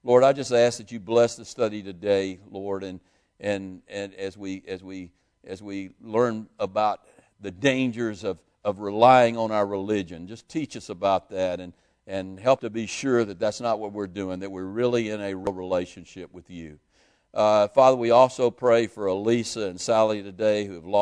Lord, I just ask that you bless the study today, Lord, and as we learn about the dangers of relying on our religion, just teach us about that and help to be sure that that's not what we're doing, that we're really in a real relationship with you. Father, we also pray for Elisa and Sally today who have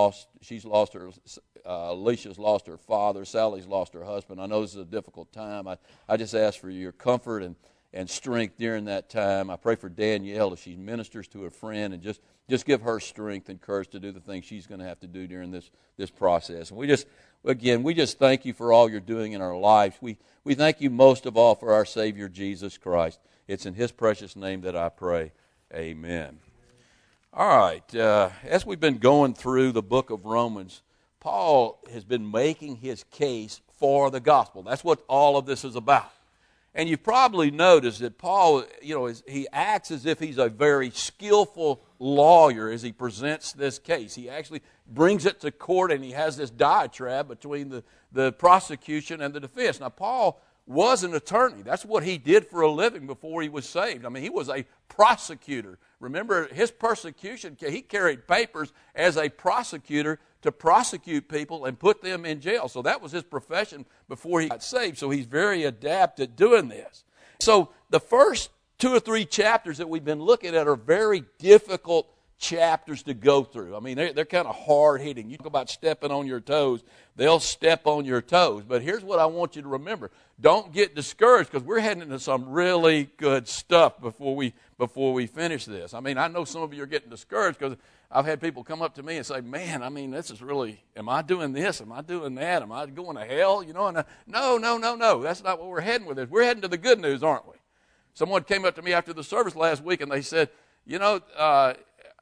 Alicia's lost her father, Sally's lost her husband. I know this is a difficult time. I just ask for your comfort and strength during that time. I pray for Danielle as she ministers to a friend, and just give her strength and courage to do the things she's going to have to do during this process. And we just thank you for all you're doing in our lives. We thank you most of all for our Savior Jesus Christ. It's in his precious name that I pray. Amen. All right, as we've been going through the book of Romans, Paul has been making his case for the gospel. That's what all of this is about. And you've probably noticed that Paul, he acts as if he's a very skillful lawyer as he presents this case. He actually brings it to court, and he has this diatribe between the prosecution and the defense. Now, Paul was an attorney. That's what he did for a living before he was saved. I mean, he was a prosecutor. Remember, his persecution, he carried papers as a prosecutor to prosecute people and put them in jail. So that was his profession before he got saved. So he's very adept at doing this. So the first 2 or 3 chapters that we've been looking at are very difficult chapters to go through. I mean, they're kind of hard-hitting. You talk about stepping on your toes, they'll step on your toes. But here's what I want you to remember. Don't get discouraged, because we're heading into some really good stuff before we finish this. I mean, I know some of you are getting discouraged because I've had people come up to me and say, man, I mean, this is really, am I doing this? Am I doing that? Am I going to hell? And no. That's not what we're heading with this. We're heading to the good news, aren't we? Someone came up to me after the service last week and they said, I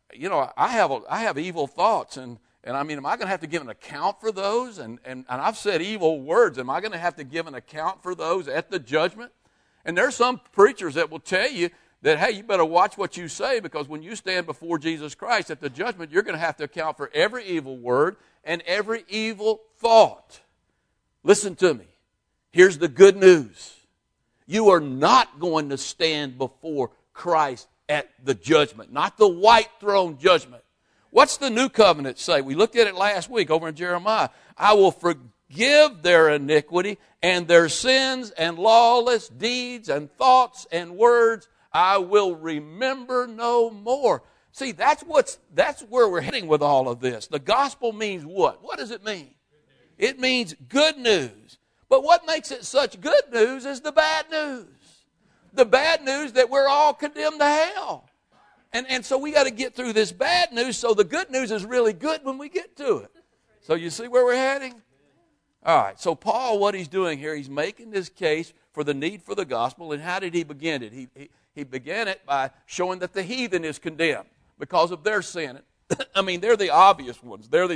have evil thoughts, and I mean, am I going to have to give an account for those? And I've said evil words. Am I going to have to give an account for those at the judgment? And there's some preachers that will tell you that, hey, you better watch what you say, because when you stand before Jesus Christ at the judgment, you're going to have to account for every evil word and every evil thought. Listen to me. Here's the good news. You are not going to stand before Christ at the judgment, not the white throne judgment. What's the new covenant say? We looked at it last week over in Jeremiah. I will forgive their iniquity and their sins and lawless deeds and thoughts and words I will remember no more. See, that's where we're heading with all of this. The gospel means what? What does it mean? It means good news. But what makes it such good news is the bad news. The bad news that we're all condemned to hell. And so we got to get through this bad news, so the good news is really good when we get to it. So you see where we're heading? All right, so Paul, what he's doing here, he's making this case for the need for the gospel. And how did he begin it? He began it by showing that the heathen is condemned because of their sin. I mean, they're the obvious ones. They're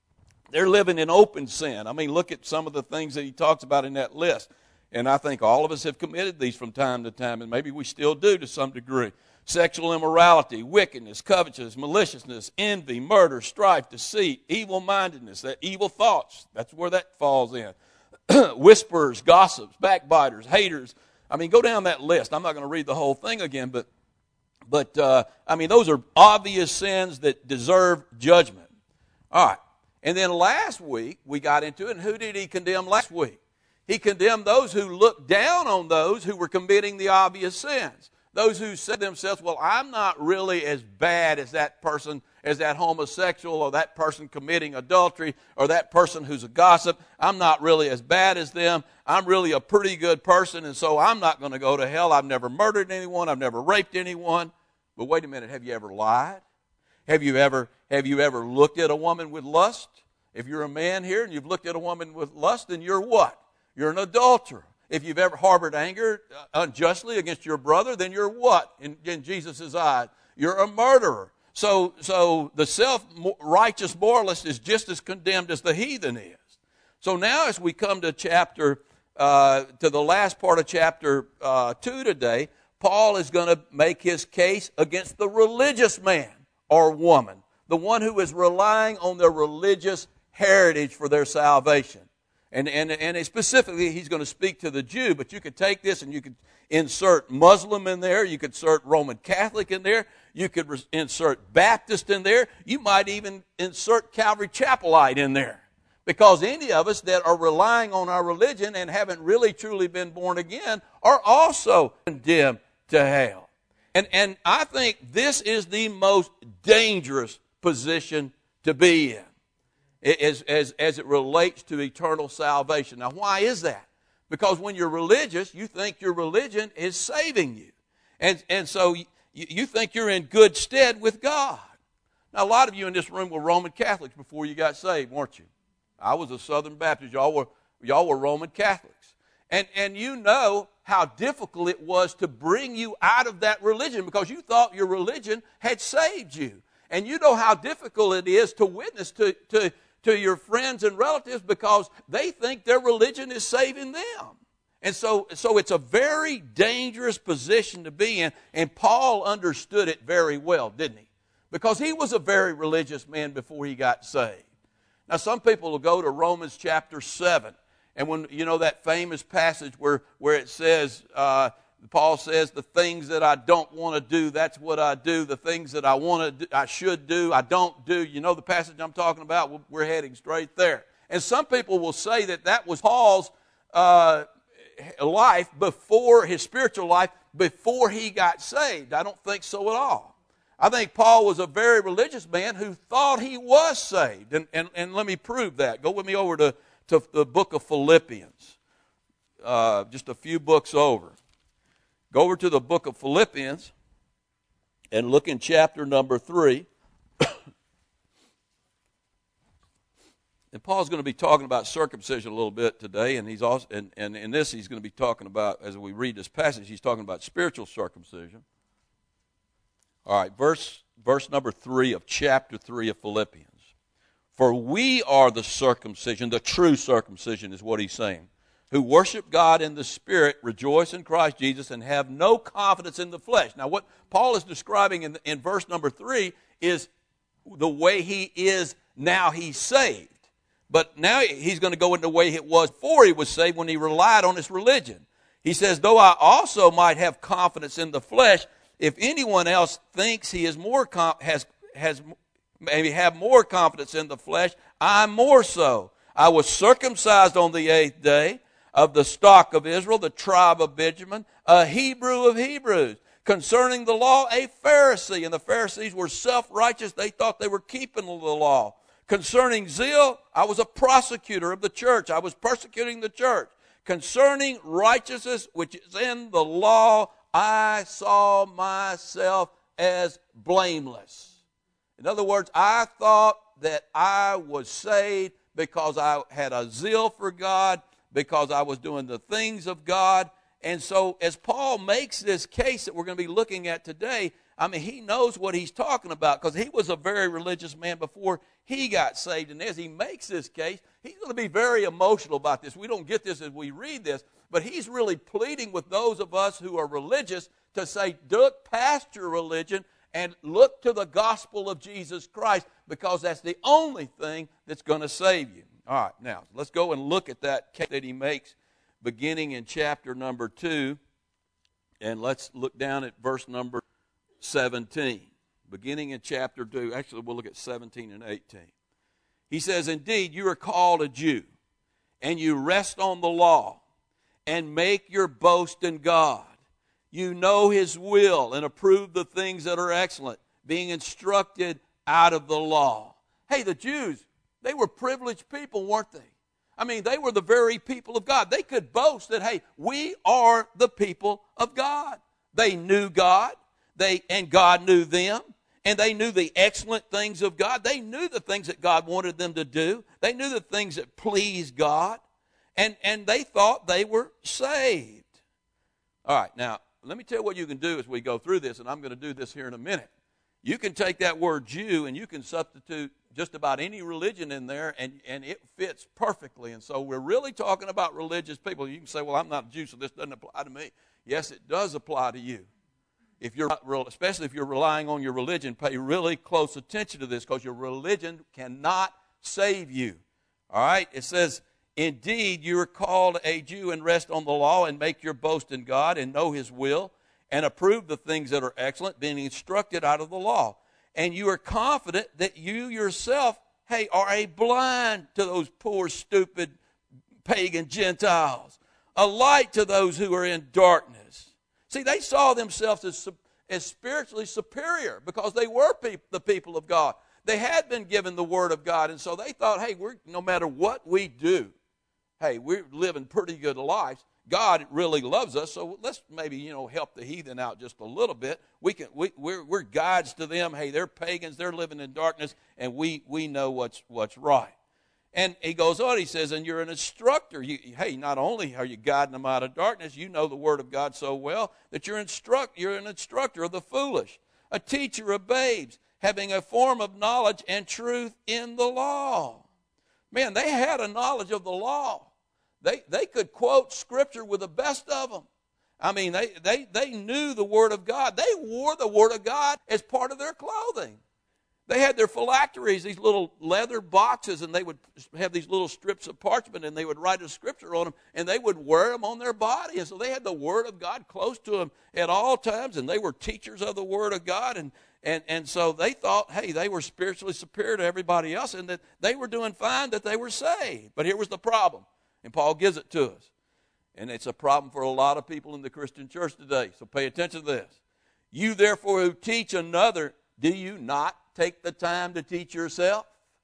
living in open sin. I mean, look at some of the things that he talks about in that list. And I think all of us have committed these from time to time, and maybe we still do to some degree. Sexual immorality, wickedness, covetousness, maliciousness, envy, murder, strife, deceit, evil-mindedness, evil thoughts. That's where that falls in. Whisperers, gossips, backbiters, haters. I mean, go down that list. I'm not going to read the whole thing again, but I mean, those are obvious sins that deserve judgment. All right. And then last week, we got into it, and who did he condemn last week? He condemned those who looked down on those who were committing the obvious sins. Those who said to themselves, well, I'm not really as bad as that person, as that homosexual, or that person committing adultery, or that person who's a gossip. I'm not really as bad as them. I'm really a pretty good person, and so I'm not going to go to hell. I've never murdered anyone. I've never raped anyone. But wait a minute, have you ever lied? Have you ever looked at a woman with lust? If you're a man here and you've looked at a woman with lust, then you're what? You're an adulterer. If you've ever harbored anger unjustly against your brother, then you're what in Jesus' eyes? You're a murderer. So the self-righteous moralist is just as condemned as the heathen is. So now as we come to to the last part of chapter 2 today, Paul is going to make his case against the religious man or woman, the one who is relying on their religious heritage for their salvation. And specifically, he's going to speak to the Jew, but you could take this and you could insert Muslim in there, you could insert Roman Catholic in there, you could insert Baptist in there, you might even insert Calvary Chapelite in there. Because any of us that are relying on our religion and haven't really truly been born again are also condemned to hell. And I think this is the most dangerous position to be in as it relates to eternal salvation. Now, why is that? Because when you're religious, you think your religion is saving you. And so you think you're in good stead with God. Now, a lot of you in this room were Roman Catholics before you got saved, weren't you? I was a Southern Baptist. Y'all were Roman Catholics. And you know how difficult it was to bring you out of that religion because you thought your religion had saved you. And you know how difficult it is to witness to your friends and relatives because they think their religion is saving them. And so it's a very dangerous position to be in, and Paul understood it very well, didn't he? Because he was a very religious man before he got saved. Now, some people will go to Romans chapter 7, and when you know that famous passage where it says, Paul says, the things that I don't want to do, that's what I do. The things that I should do, I don't do. You know the passage I'm talking about? We're heading straight there. And some people will say that was Paul's life before, his spiritual life, before he got saved. I don't think so at all. I think Paul was a very religious man who thought he was saved. And let me prove that. Go with me over to the book of Philippians, just a few books over. Go over to the book of Philippians and look in chapter number 3. And Paul's going to be talking about circumcision a little bit today, and he's also and in this he's going to be talking about, as we read this passage, he's talking about spiritual circumcision. All right, verse number 3 of chapter 3 of Philippians. For we are the circumcision, the true circumcision is what he's saying, who worship God in the Spirit, rejoice in Christ Jesus, and have no confidence in the flesh. Now, what Paul is describing in verse number 3 is the way he is now he's saved. But now he's going to go into the way it was before he was saved when he relied on his religion. He says, though I also might have confidence in the flesh, if anyone else thinks he is more maybe have more confidence in the flesh, I'm more so. I was circumcised on the 8th day, of the stock of Israel, the tribe of Benjamin, a Hebrew of Hebrews. Concerning the law, a Pharisee. And the Pharisees were self-righteous. They thought they were keeping the law. Concerning zeal, I was a prosecutor of the church. I was persecuting the church. Concerning righteousness, which is in the law, I saw myself as blameless. In other words, I thought that I was saved because I had a zeal for God, because I was doing the things of God. And so as Paul makes this case that we're going to be looking at today, I mean, he knows what he's talking about because he was a very religious man before he got saved. And as he makes this case, he's going to be very emotional about this. We don't get this as we read this, but he's really pleading with those of us who are religious to say, look past your religion and look to the gospel of Jesus Christ because that's the only thing that's going to save you. All right, now, let's go and look at that case that he makes beginning in chapter number 2, and let's look down at verse number 17. Beginning in chapter 2, actually we'll look at 17 and 18. He says, indeed, you are called a Jew, and you rest on the law, and make your boast in God. You know his will, and approve the things that are excellent, being instructed out of the law. Hey, the Jews, they were privileged people, weren't they? I mean, they were the very people of God. They could boast that, hey, we are the people of God. They knew God, and God knew them, and they knew the excellent things of God. They knew the things that God wanted them to do. They knew the things that pleased God, and they thought they were saved. All right, now, let me tell you what you can do as we go through this, and I'm going to do this here in a minute. You can take that word Jew, and you can substitute just about any religion in there, and it fits perfectly. And so we're really talking about religious people. You can say, well, I'm not a Jew, so this doesn't apply to me. Yes, it does apply to you. If you're especially if you're relying on your religion, pay really close attention to this because your religion cannot save you. All right? It says, Indeed, you are called a Jew and rest on the law and make your boast in God and know his will and approve the things that are excellent, being instructed out of the law. And you are confident that you yourself, are a blind to those poor, stupid, pagan Gentiles, a light to those who are in darkness. See, they saw themselves as spiritually superior because they were the people of God. They had been given the Word of God, and so they thought, no matter what we do, we're living pretty good lives. God really loves us, so let's maybe, help the heathen out just a little bit. We're guides to them. They're pagans, they're living in darkness, and we know what's right. And he goes on, he says, and you're an instructor. Not only are you guiding them out of darkness, you know the Word of God so well that you're an instructor of the foolish, a teacher of babes, having a form of knowledge and truth in the law. Man, they had a knowledge of the law. They could quote Scripture with the best of them. I mean, they knew the Word of God. They wore the Word of God as part of their clothing. They had their phylacteries, these little leather boxes, and they would have these little strips of parchment, and they would write a scripture on them, and they would wear them on their body. And so they had the Word of God close to them at all times, and they were teachers of the Word of God. And so they thought, they were spiritually superior to everybody else, and that they were doing fine, that they were saved. But here was the problem, and Paul gives it to us. And it's a problem for a lot of people in the Christian church today. So pay attention to this. You therefore who teach another, do you not take the time to teach yourself?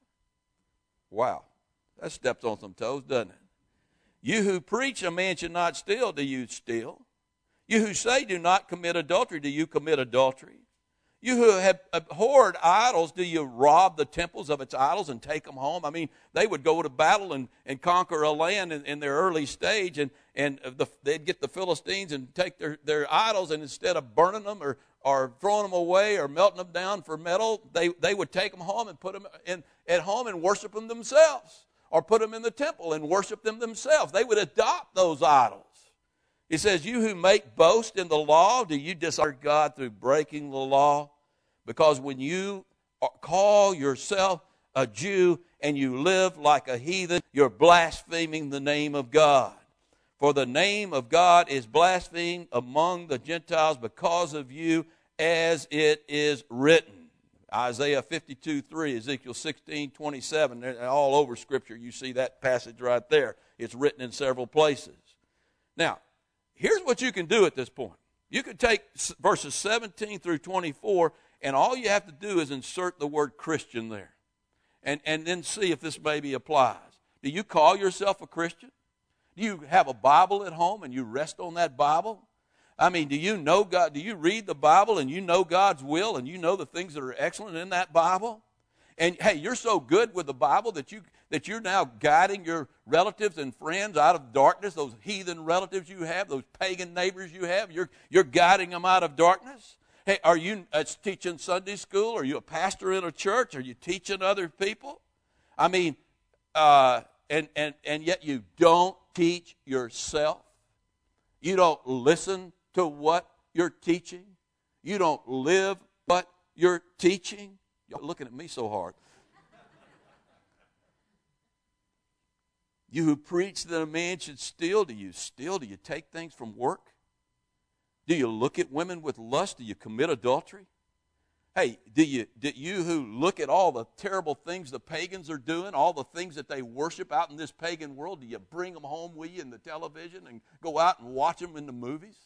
Wow, that steps on some toes, doesn't it? You who preach a man should not steal, do you steal? You who say do not commit adultery, do you commit adultery? You who have abhorred idols, do you rob the temples of its idols and take them home? I mean, they would go to battle and conquer a land in their early stage, and they'd get the Philistines and take their idols, and instead of burning them or throwing them away or melting them down for metal, they would take them home and put them at home and worship them themselves, or put them in the temple and worship them themselves. They would adopt those idols. He says, you who make boast in the law, do you dishonor God through breaking the law? Because when you call yourself a Jew and you live like a heathen, you're blaspheming the name of God. For the name of God is blasphemed among the Gentiles because of you, as it is written. Isaiah 52:3, Ezekiel 16:27, all over Scripture you see that passage right there. It's written in several places. Now, here's what you can do at this point. You could take verses 17 through 24, and all you have to do is insert the word Christian there, and then see if this maybe applies. Do you call yourself a Christian? Do you have a Bible at home and you rest on that Bible? I mean, do you know God? Do you read the Bible and you know God's will and you know the things that are excellent in that Bible? And you're so good with the Bible that you're now guiding your relatives and friends out of darkness, those heathen relatives you have, those pagan neighbors you have, you're guiding them out of darkness. Are you teaching Sunday school? Are you a pastor in a church? Are you teaching other people? I mean, and yet you don't teach yourself. You don't listen to what you're teaching. You don't live what you're teaching. Y'all looking at me so hard. You who preach that a man should steal, do you steal? Do you take things from work? Do you look at women with lust? Do you commit adultery? Do you who look at all the terrible things the pagans are doing, all the things that they worship out in this pagan world, do you bring them home with you in the television and go out and watch them in the movies?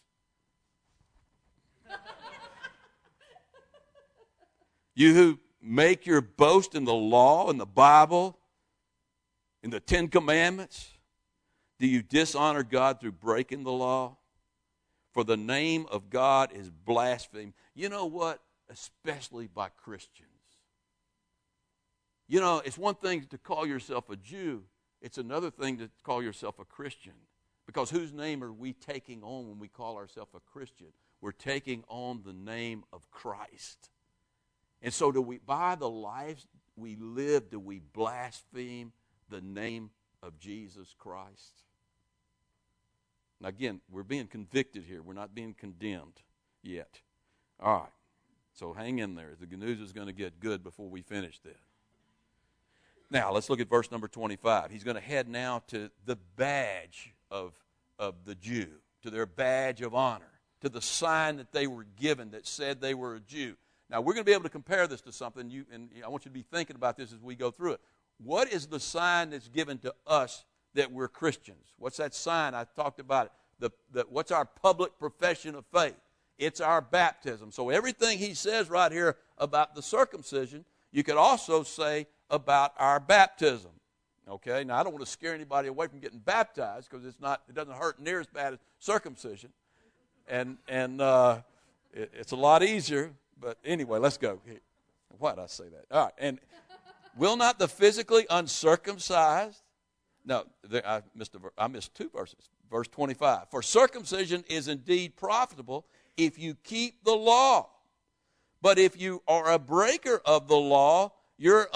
You who make your boast in the law, in the Bible, in the Ten Commandments, do you dishonor God through breaking the law? For the name of God is blasphemed. You know what? Especially by Christians. You know, it's one thing to call yourself a Jew. It's another thing to call yourself a Christian. Because whose name are we taking on when we call ourselves a Christian? We're taking on the name of Christ. And so by the lives we live, do we blaspheme the name of Jesus Christ? Now again, we're being convicted here. We're not being condemned yet. All right. So hang in there. The news is going to get good before we finish this. Now, let's look at verse number 25. He's going to head now to the badge of the Jew, to their badge of honor, to the sign that they were given that said they were a Jew. Now, we're going to be able to compare this to something, and I want you to be thinking about this as we go through it. What is the sign that's given to us that we're Christians? What's that sign? I talked about it. What's our public profession of faith? It's our baptism. So everything he says right here about the circumcision, you could also say about our baptism. Okay? Now, I don't want to scare anybody away from getting baptized because it doesn't hurt near as bad as circumcision. And it's a lot easier. But anyway, let's go. Why did I say that? All right. And will not the physically uncircumcised? No, I missed two verses. Verse 25. For circumcision is indeed profitable if you keep the law. But if you are a breaker of the law, your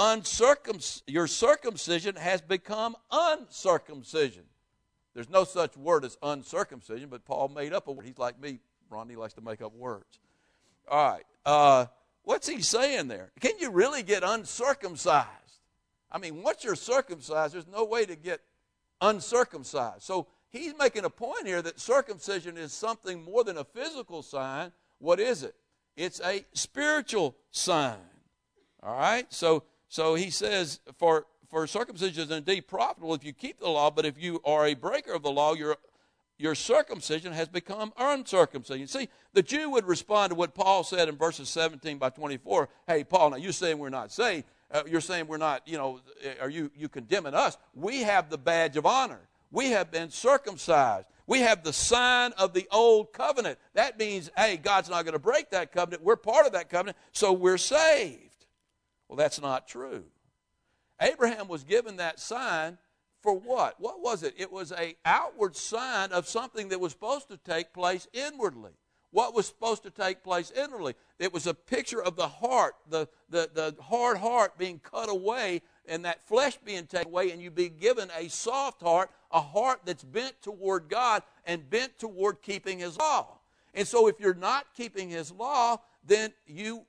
circumcision has become uncircumcision. There's no such word as uncircumcision, but Paul made up a word. He's like me, Ron. He likes to make up words. All right. What's he saying there? Can you really get uncircumcised? I mean, once you're circumcised, there's no way to get uncircumcised. So he's making a point here that circumcision is something more than a physical sign. What is it? It's a spiritual sign. All right? So he says, for circumcision is indeed profitable if you keep the law, but if you are a breaker of the law, your circumcision has become uncircumcision. See, the Jew would respond to what Paul said in verses 17 by 24. Hey, Paul, now you're saying we're not saved. You're saying we're not, are you condemning us? We have the badge of honor. We have been circumcised. We have the sign of the old covenant. That means, hey, God's not going to break that covenant. We're part of that covenant, so we're saved. Well, that's not true. Abraham was given that sign for what? What was it? It was an outward sign of something that was supposed to take place inwardly. What was supposed to take place inwardly? It was a picture of the heart, the hard heart being cut away and that flesh being taken away, and you be given a soft heart, a heart that's bent toward God and bent toward keeping His law. And so if you're not keeping His law, then you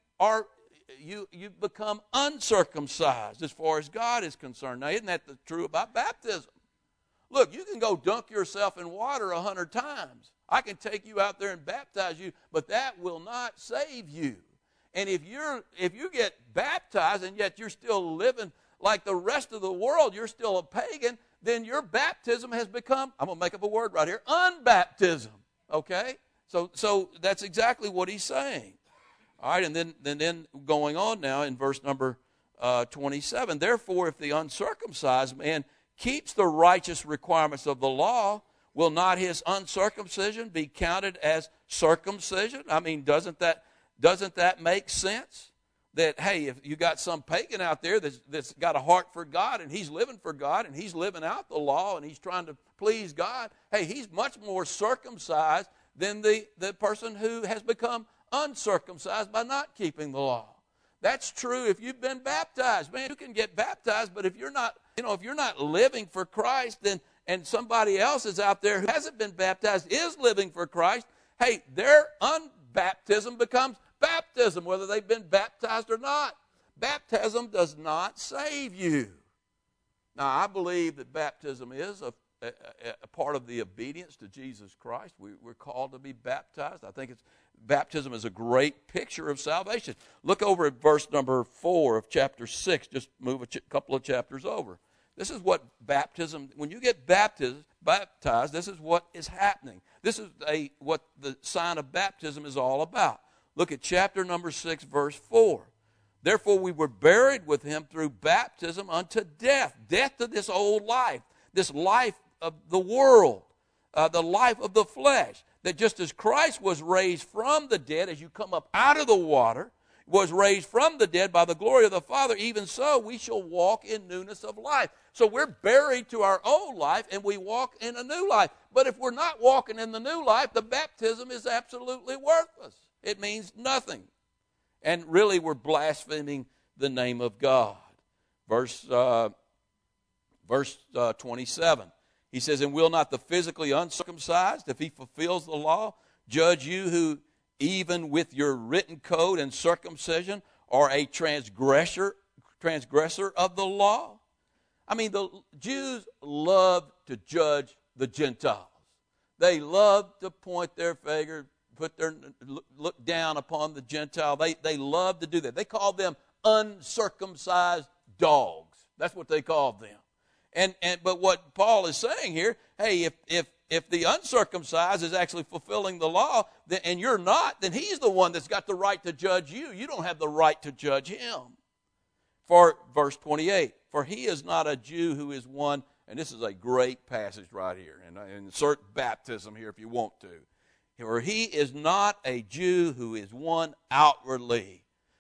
become uncircumcised as far as God is concerned. Now, isn't that true about baptism? Look, you can go dunk yourself in water 100 times. I can take you out there and baptize you, but that will not save you. And if you get baptized and yet you're still living like the rest of the world, you're still a pagan, then your baptism has become, I'm going to make up a word right here, unbaptism. Okay? So that's exactly what he's saying. All right, and then going on now in verse number 27. Therefore, if the uncircumcised man keeps the righteous requirements of the law, will not his uncircumcision be counted as circumcision? I mean, doesn't that make sense? That, hey, if you got some pagan out there that's got a heart for God and he's living for God and he's living out the law and he's trying to please God, hey, he's much more circumcised than the person who has become uncircumcised by not keeping the law. That's true if you've been baptized. Man, you can get baptized, but if you're not living for Christ, then and somebody else is out there who hasn't been baptized, is living for Christ, hey, their unbaptism becomes baptism, whether they've been baptized or not. Baptism does not save you. Now, I believe that baptism is a part of the obedience to Jesus Christ. We're called to be baptized. I think baptism is a great picture of salvation. Look over at verse number 4 of chapter 6. Just move a couple of chapters over. This is what baptism, when you get baptized, this is what is happening. This is what the sign of baptism is all about. Look at chapter number 6, verse 4. Therefore we were buried with him through baptism unto death. Death to this old life, this life of the world, the life of the flesh. That just as Christ was raised from the dead, as you come up out of the water, was raised from the dead by the glory of the Father, even so we shall walk in newness of life. So we're buried to our old life and we walk in a new life. But if we're not walking in the new life, the baptism is absolutely worthless. It means nothing. And really we're blaspheming the name of God. Verse 27. He says, and will not the physically uncircumcised, if he fulfills the law, judge you who even with your written code and circumcision are a transgressor of the law? I mean, the Jews loved to judge the Gentiles. They loved to point their finger, look down upon the Gentile. They loved to do that. They called them uncircumcised dogs. That's what they called them. But what Paul is saying here, hey, if the uncircumcised is actually fulfilling the law, and you're not, then he's the one that's got the right to judge you. You don't have the right to judge him. For verse 28, for he is not a Jew who is one, and this is a great passage right here, and insert baptism here if you want to. For he is not a Jew who is one outwardly.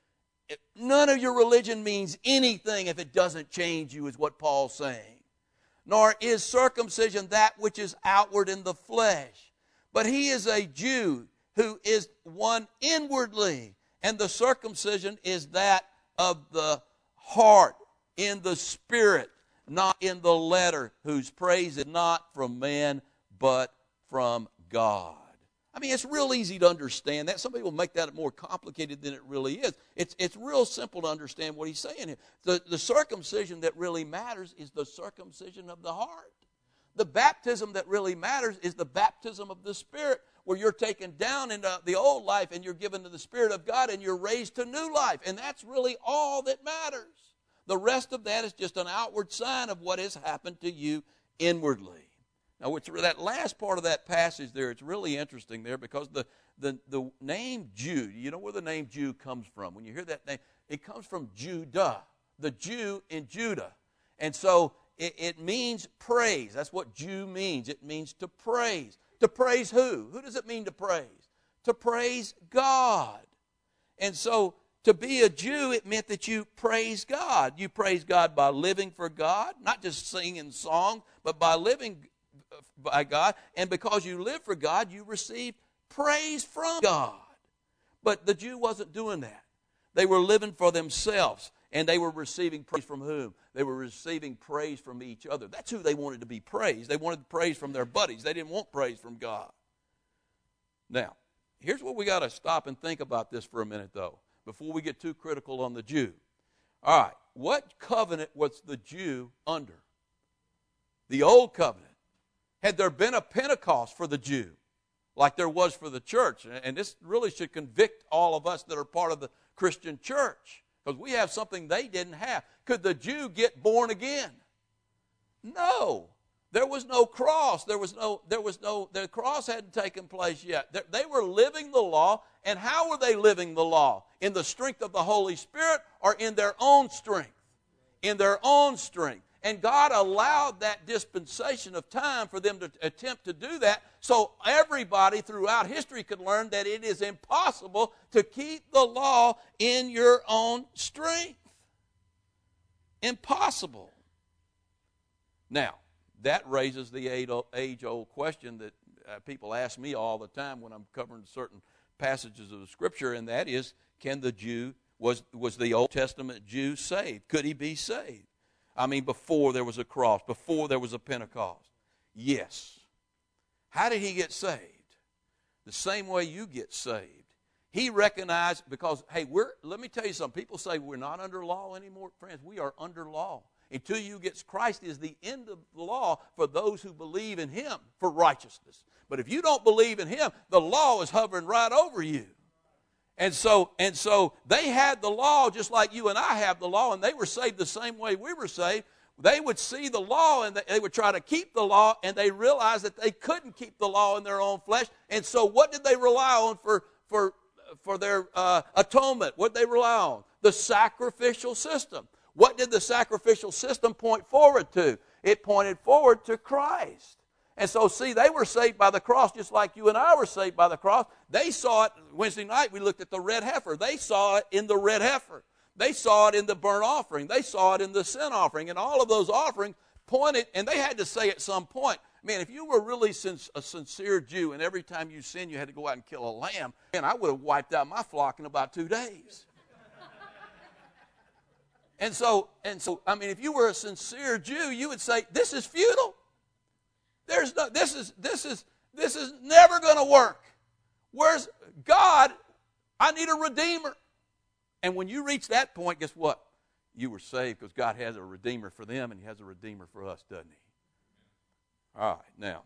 None of your religion means anything if it doesn't change you, is what Paul's saying. Nor is circumcision that which is outward in the flesh. But he is a Jew who is one inwardly, and the circumcision is that of the heart, in the spirit, not in the letter, whose praise is not from man, but from God. I mean, it's real easy to understand that. Some people make that more complicated than it really is. It's real simple to understand what he's saying here. The circumcision that really matters is the circumcision of the heart. The baptism that really matters is the baptism of the Spirit, where you're taken down into the old life and you're given to the Spirit of God and you're raised to new life. And that's really all that matters. The rest of that is just an outward sign of what has happened to you inwardly. Now, that last part of that passage there, it's really interesting there because the name Jew, you know where the name Jew comes from? When you hear that name, it comes from Judah, the Jew in Judah. And so it means praise. That's what Jew means. It means to praise. To praise who? Who does it mean to praise? To praise God. And so to be a Jew, it meant that you praise God. You praise God by living for God, not just singing songs, but by living by God. And because you live for God, you receive praise from God. But the Jew wasn't doing that. They were living for themselves, and they were receiving praise from whom? They were receiving praise from each other. That's who they wanted to be praised. They wanted praise from their buddies. They didn't want praise from God. Now, here's what we got to stop and think about this for a minute, though, before we get too critical on the Jew. All right, what covenant was the Jew under? The old covenant. Had there been a Pentecost for the Jew, like there was for the church? And this really should convict all of us that are part of the Christian church, because we have something they didn't have. Could the Jew get born again? No. There was no cross. The cross hadn't taken place yet. They were living the law, and how were they living the law? In the strength of the Holy Spirit or in their own strength? In their own strength. And God allowed that dispensation of time for them to attempt to do that, so everybody throughout history could learn that it is impossible to keep the law in your own strength. Impossible. Now, that raises the age-old question that people ask me all the time when I'm covering certain passages of the Scripture, and that is, can the Jew, was the Old Testament Jew saved? Could he be saved? I mean, before there was a cross, before there was a Pentecost. Yes. How did he get saved? The same way you get saved. He recognized, because, hey, let me tell you something. People say we're not under law anymore. Friends, we are under law. Until you get Christ is the end of the law for those who believe in him for righteousness. But if you don't believe in him, the law is hovering right over you. And so they had the law just like you and I have the law, and they were saved the same way we were saved. They would see the law, and they would try to keep the law, and they realized that they couldn't keep the law in their own flesh. And so what did they rely on for their atonement? What did they rely on? The sacrificial system. What did the sacrificial system point forward to? It pointed forward to Christ. And so, see, they were saved by the cross just like you and I were saved by the cross. They saw it. Wednesday night we looked at the red heifer. They saw it in the red heifer. They saw it in the burnt offering. They saw it in the sin offering. And all of those offerings pointed, and they had to say at some point, man, if you were really a sincere Jew and every time you sinned you had to go out and kill a lamb, man, I would have wiped out my flock in about 2 days. And so, I mean, if you were a sincere Jew, you would say, this is futile. This is never going to work. Where's God? I need a redeemer. And when you reach that point, guess what? you were saved because God has a Redeemer for them and He has a Redeemer for us, doesn't He? All right, now.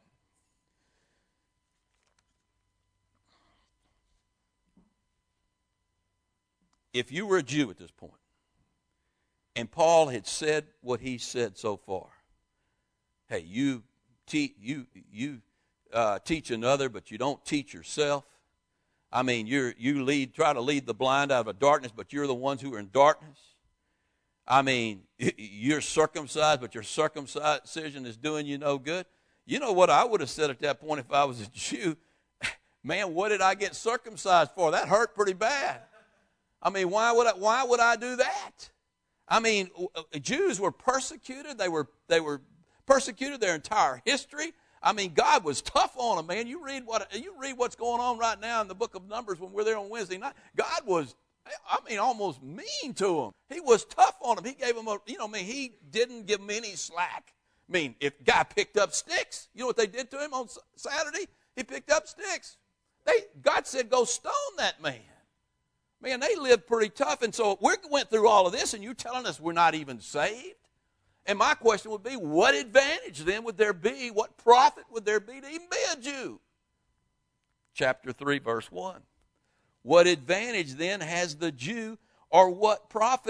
If you were a Jew at this point, and Paul had said what he said so far, hey, you teach another, but you don't teach yourself. I mean, you try to lead the blind out of darkness, but you're the ones who are in darkness. I mean, you're circumcised, but your circumcision is doing you no good. You know what I would have said at that point if I was a Jew? Man, what did I get circumcised for? That hurt pretty bad. I mean, why would I do that? I mean, Jews were persecuted. They were persecuted their entire history. I mean, God was tough on them, man. You read what's going on right now in the book of Numbers when we're there on Wednesday night. God was, almost mean to them. He was tough on them. He gave them he didn't give them any slack. I mean, if guy picked up sticks, you know what they did to him on Saturday? He picked up sticks. God said, go stone that man. Man, they lived pretty tough. And so we went through all of this, and you're telling us we're not even saved? And my question would be, what advantage then would there be, what profit would there be to even be a Jew? Chapter 3, verse 1. What advantage then has the Jew, or what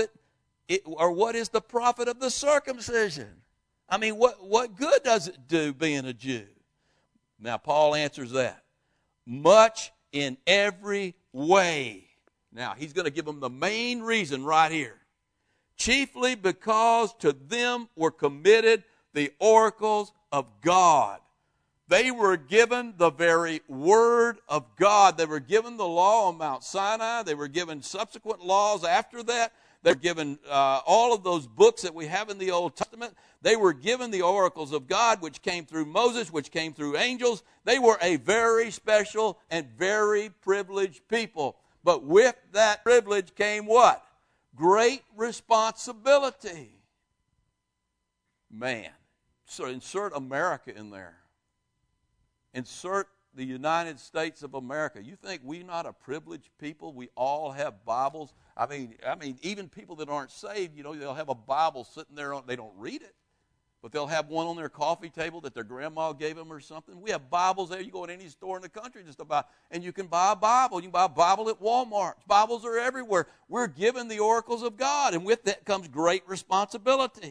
is the profit of the circumcision? I mean, what good does it do being a Jew? Now, Paul answers that. Much in every way. Now, he's going to give them the main reason right here. Chiefly because to them were committed the oracles of God. They were given the very word of God. They were given the law on Mount Sinai. They were given subsequent laws after that. They were given all of those books that we have in the Old Testament. They were given the oracles of God, which came through Moses, which came through angels. They were a very special and very privileged people. But with that privilege came what? Great responsibility. Man, so insert America in there. Insert the United States of America. You think we're not a privileged people? We all have Bibles. I mean, even people that aren't saved, they'll have a Bible sitting there. They don't read it, but they'll have one on their coffee table that their grandma gave them or something. We have Bibles there. You go in any store in the country just about, and you can buy a Bible. You can buy a Bible at Walmart. Bibles are everywhere. We're given the oracles of God, and with that comes great responsibility.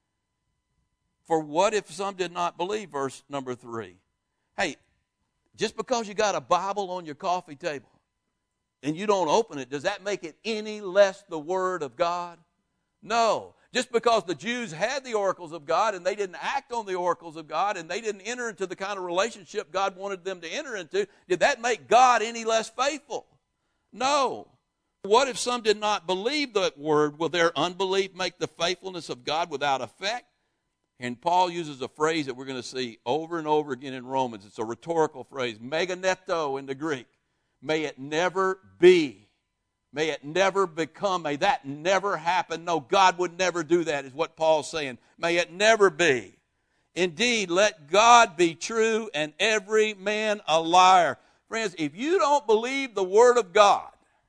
For what if some did not believe? Verse number 3. Hey, just because you got a Bible on your coffee table and you don't open it, does that make it any less the Word of God? No. Just because the Jews had the oracles of God and they didn't act on the oracles of God and they didn't enter into the kind of relationship God wanted them to enter into, did that make God any less faithful? No. What if some did not believe that word? Will their unbelief make the faithfulness of God without effect? And Paul uses a phrase that we're going to see over and over again in Romans. It's a rhetorical phrase, meganeto in the Greek. May it never be. May it never become. May that never happen. No, God would never do that, is what Paul's saying. May it never be. Indeed, let God be true and every man a liar. Friends, if you don't believe the Word of God,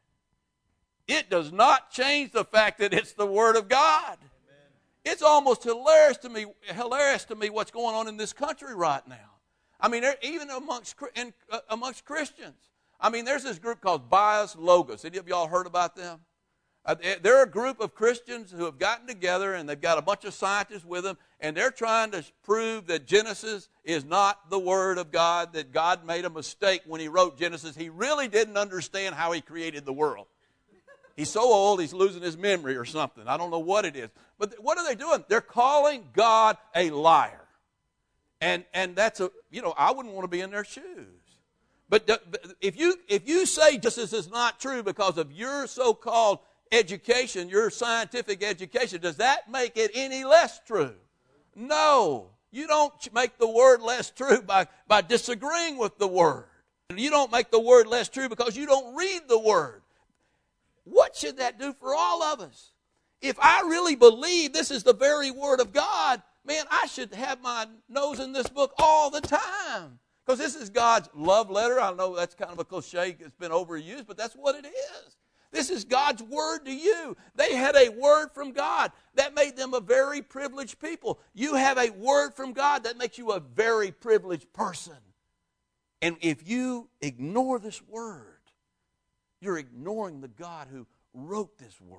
it does not change the fact that it's the Word of God. It's almost hilarious to me what's going on in this country right now. I mean, even amongst Christians. I mean, there's this group called Bias Logos. Any of y'all heard about them? They're a group of Christians who have gotten together, and they've got a bunch of scientists with them, and they're trying to prove that Genesis is not the Word of God, that God made a mistake when He wrote Genesis. He really didn't understand how He created the world. He's so old, he's losing his memory or something. I don't know what it is. But what are they doing? They're calling God a liar. And that's I wouldn't want to be in their shoes. But if you say this is not true because of your so-called education, your scientific education, does that make it any less true? No. You don't make the Word less true by disagreeing with the Word. You don't make the Word less true because you don't read the Word. What should that do for all of us? If I really believe this is the very Word of God, man, I should have my nose in this book all the time. Because this is God's love letter. I know that's kind of a cliche. It's been overused, but that's what it is. This is God's word to you. They had a word from God that made them a very privileged people. You have a word from God that makes you a very privileged person. And if you ignore this word, you're ignoring the God who wrote this word.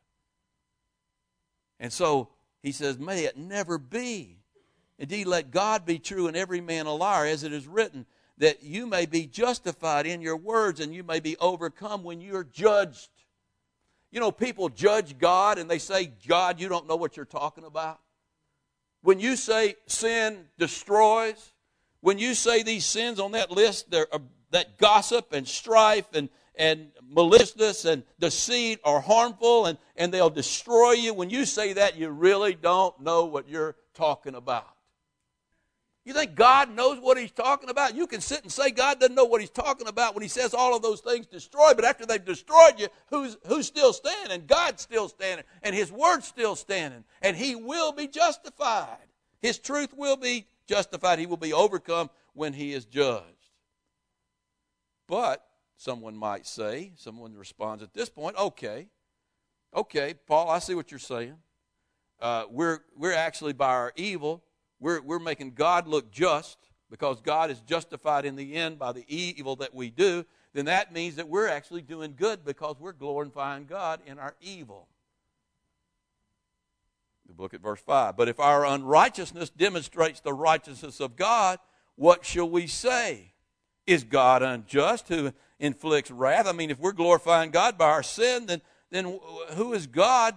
And so he says, may it never be. Indeed, let God be true and every man a liar, as it is written, that you may be justified in your words and you may be overcome when you're judged. You know, people judge God and they say, God, you don't know what you're talking about. When you say sin destroys, when you say these sins on that list, that gossip and strife and maliciousness and deceit are harmful and they'll destroy you, when you say that, you really don't know what you're talking about. You think God knows what he's talking about? You can sit and say God doesn't know what he's talking about when he says all of those things destroy, but after they've destroyed you, who's still standing? God's still standing, and his word's still standing, and he will be justified. His truth will be justified. He will be overcome when he is judged. But someone might say, someone responds at this point, okay, Paul, I see what you're saying. We're actually by our evil, we're making God look just because God is justified in the end by the evil that we do. Then that means that we're actually doing good because we're glorifying God in our evil. Look at verse 5. But if our unrighteousness demonstrates the righteousness of God, what shall we say? Is God unjust who inflicts wrath? I mean, if we're glorifying God by our sin, then who is God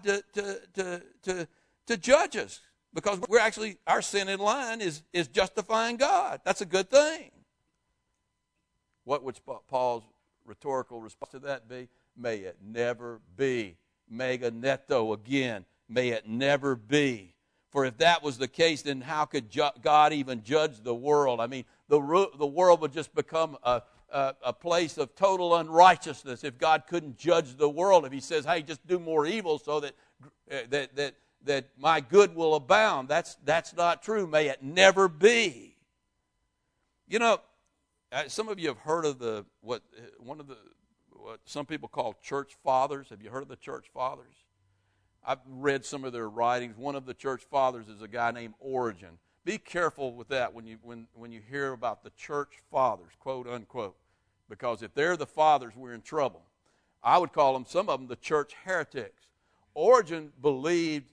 to judge us? Because we're actually, our sin in line is justifying God. That's a good thing. What would Paul's rhetorical response to that be? May it never be. Mega netto again. May it never be. For if that was the case, then how could God even judge the world? I mean, the world would just become a place of total unrighteousness if God couldn't judge the world. If he says, hey, just do more evil so that my good will abound. That's not true. May it never be. You know, some of you have heard of what some people call church fathers. Have you heard of the church fathers? I've read some of their writings. One of the church fathers is a guy named Origen. Be careful with that when you hear about the church fathers, quote unquote, because if they're the fathers, we're in trouble. I would call them, some of them, the church heretics. Origen believed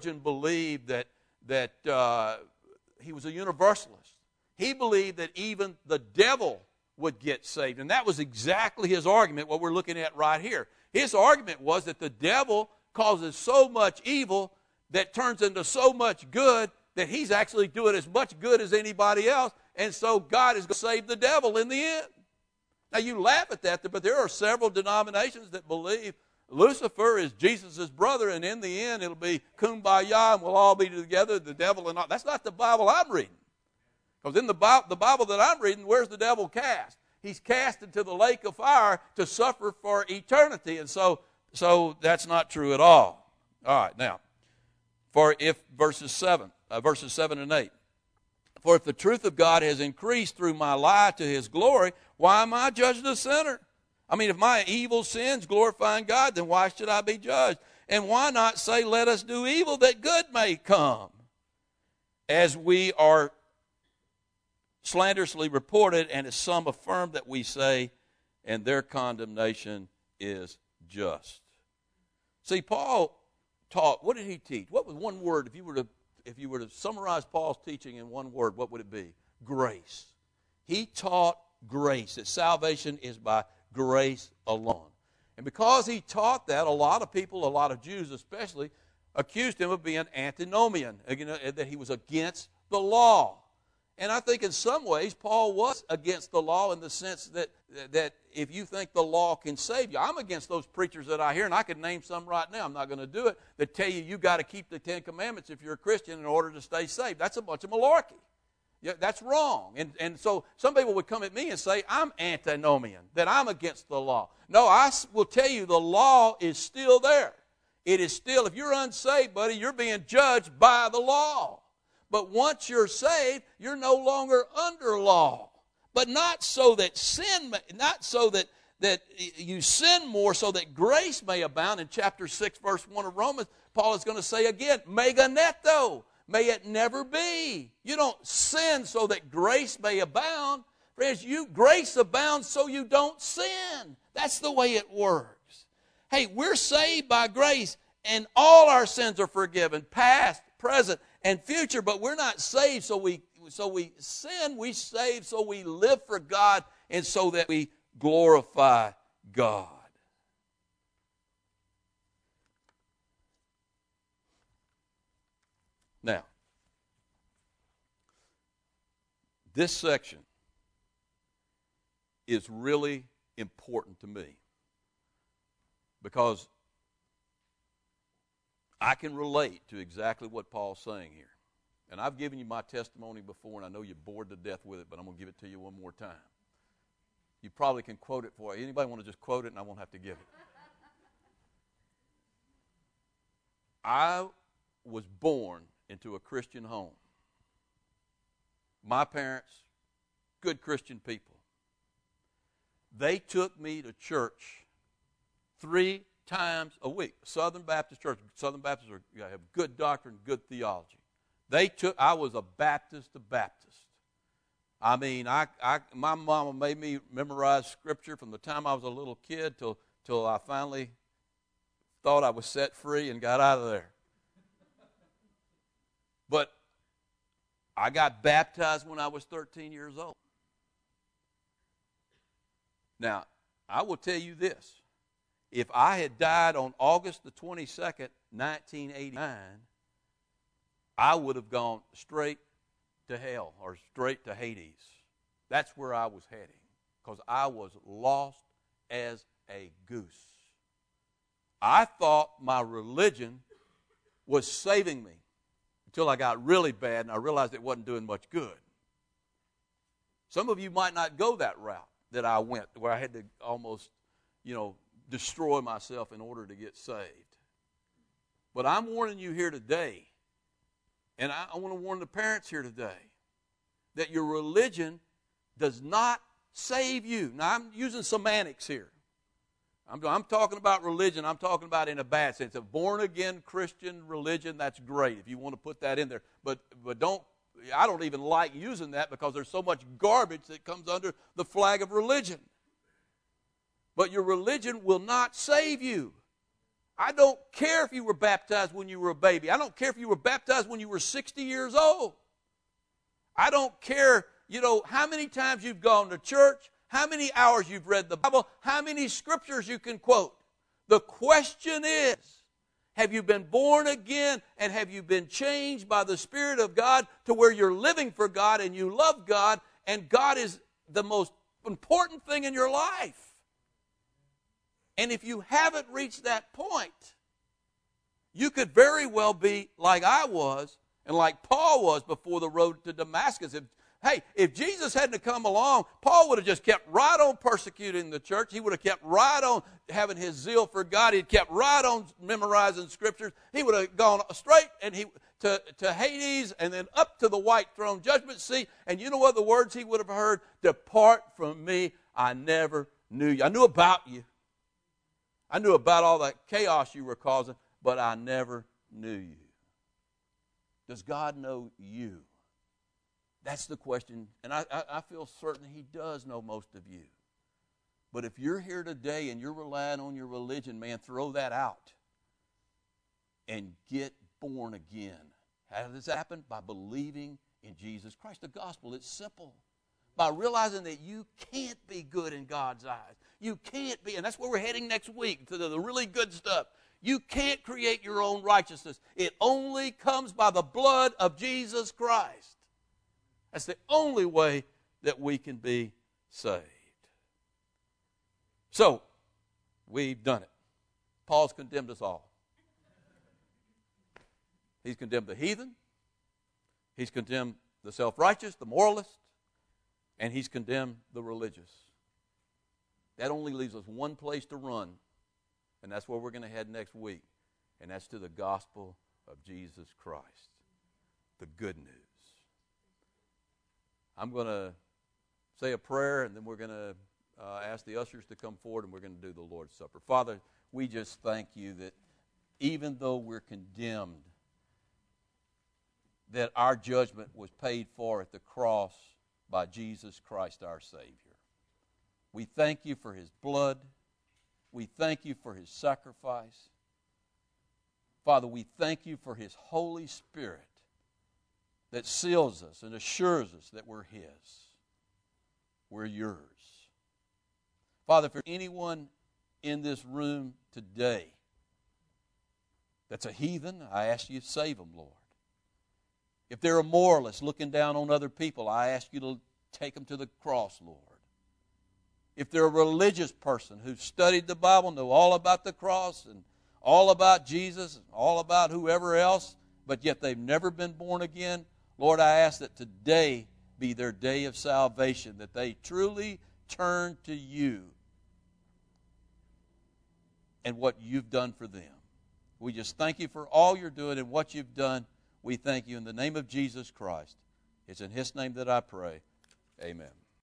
that he was a universalist. He believed that even the devil would get saved, and that was exactly his argument. What we're looking at right here, his argument was that the devil causes so much evil that turns into so much good that he's actually doing as much good as anybody else, and so God is going to save the devil in the end. Now you laugh at that, but there are several denominations that believe Lucifer is Jesus' brother, and in the end it'll be kumbaya and we'll all be together, the devil and all. That's not the Bible I'm reading. Because in the Bible that I'm reading, where's the devil cast? He's cast into the lake of fire to suffer for eternity, and so that's not true at all. All right, now, for if verses 7 and 8. For if the truth of God has increased through my lie to his glory, why am I judged a sinner? I mean, if my evil sins glorifying God, then why should I be judged? And why not say, let us do evil that good may come? As we are slanderously reported, and as some affirm that we say, and their condemnation is just. See, Paul taught, what did he teach? What was one word, if you were to summarize Paul's teaching in one word, what would it be? Grace. He taught grace, that salvation is by grace alone. And because he taught that, a lot of people, a lot of Jews especially, accused him of being antinomian, that he was against the law. And I think in some ways Paul was against the law in the sense that if you think the law can save you, I'm against those preachers that I hear, and I could name some right now, I'm not going to do it, that tell you got to keep the Ten Commandments if you're a Christian in order to stay saved. That's a bunch of malarkey. Yeah, that's wrong. And so some people would come at me and say, I'm antinomian, that I'm against the law. No, I will tell you the law is still there. It is still, if you're unsaved, buddy, you're being judged by the law. But once you're saved, you're no longer under law. But not so that sin, not so that that you sin more so that grace may abound. In chapter 6, verse 1 of Romans, Paul is going to say again, meganeto, may it never be. You don't sin so that grace may abound. Friends, grace abounds so you don't sin. That's the way it works. Hey, we're saved by grace, and all our sins are forgiven, past, present, and future, but we're not saved so we sin. We saved so we live for God and so that we glorify God. Now, this section is really important to me because I can relate to exactly what Paul's saying here. And I've given you my testimony before, and I know you're bored to death with it, but I'm going to give it to you one more time. You probably can quote it for you. Anybody want to just quote it and I won't have to give it? I was born into a Christian home. My parents, good Christian people. They took me to church 3 times a week. Southern Baptist Church. Southern Baptists have good doctrine, good theology. I was a Baptist to Baptist. I mean, my mama made me memorize Scripture from the time I was a little kid till I finally thought I was set free and got out of there. But I got baptized when I was 13 years old. Now, I will tell you this. If I had died on August the 22nd, 1989, I would have gone straight to hell or straight to Hades. That's where I was heading because I was lost as a goose. I thought my religion was saving me until I got really bad and I realized it wasn't doing much good. Some of you might not go that route that I went, where I had to almost, destroy myself in order to get saved. But I'm warning you here today, and I want to warn the parents here today, that your religion does not save you. Now, I'm using semantics here. I'm talking about religion. I'm talking about in a bad sense. A born-again Christian religion, that's great if you want to put that in there. But I don't even like using that because there's so much garbage that comes under the flag of religion. But your religion will not save you. I don't care if you were baptized when you were a baby. I don't care if you were baptized when you were 60 years old. I don't care, how many times you've gone to church, how many hours you've read the Bible, how many scriptures you can quote. The question is, have you been born again and have you been changed by the Spirit of God to where you're living for God and you love God and God is the most important thing in your life? And if you haven't reached that point, you could very well be like I was and like Paul was before the road to Damascus. If Jesus hadn't come along, Paul would have just kept right on persecuting the church. He would have kept right on having his zeal for God. He'd kept right on memorizing Scriptures. He would have gone straight to Hades and then up to the white throne judgment seat. And you know what the words he would have heard? Depart from me, I never knew you. I knew about you. I knew about all that chaos you were causing, but I never knew you. Does God know you? That's the question, and I feel certain He does know most of you. But if you're here today and you're relying on your religion, man, throw that out and get born again. How does that happen? By believing in Jesus Christ. The gospel, it's simple. By realizing that you can't be good in God's eyes. You can't be, and that's where we're heading next week, to the really good stuff. You can't create your own righteousness. It only comes by the blood of Jesus Christ. That's the only way that we can be saved. So, we've done it. Paul's condemned us all. He's condemned the heathen. He's condemned the self-righteous, the moralist. And he's condemned the religious. That only leaves us one place to run, and that's where we're going to head next week, and that's to the gospel of Jesus Christ, the good news. I'm going to say a prayer, and then we're going to ask the ushers to come forward, and we're going to do the Lord's Supper. Father, we just thank you that even though we're condemned, that our judgment was paid for at the cross by Jesus Christ our Savior. We thank you for his blood. We thank you for his sacrifice. Father, we thank you for his Holy Spirit that seals us and assures us that we're his. We're yours. Father, for anyone in this room today that's a heathen, I ask you to save them, Lord. If they're a moralist looking down on other people, I ask you to take them to the cross, Lord. If they're a religious person who's studied the Bible, know all about the cross and all about Jesus and all about whoever else, but yet they've never been born again, Lord, I ask that today be their day of salvation, that they truly turn to you and what you've done for them. We just thank you for all you're doing and what you've done. We thank you in the name of Jesus Christ. It's in his name that I pray. Amen.